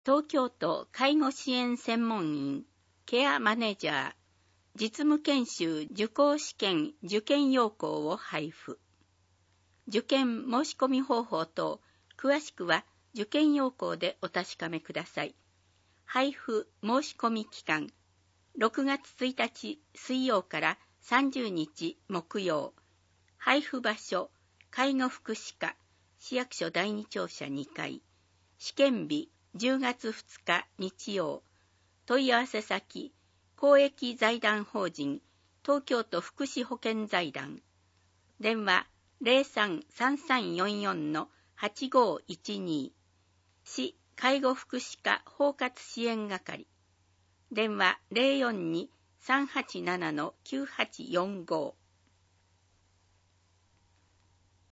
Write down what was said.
東京都介護支援専門員ケアマネージャー実務研修受講試験受験要項を配布。受験申し込み方法等詳しくは受験要項でお確かめください。配布申し込み期間6月1日水曜から30日木曜。配布場所介護福祉課市役所第2庁舎2階。試験日10月2日日曜。問い合わせ先公益財団法人東京都福祉保健財団。電話 03-3344-8512 市介護福祉課包括支援係。電話 042-387-9845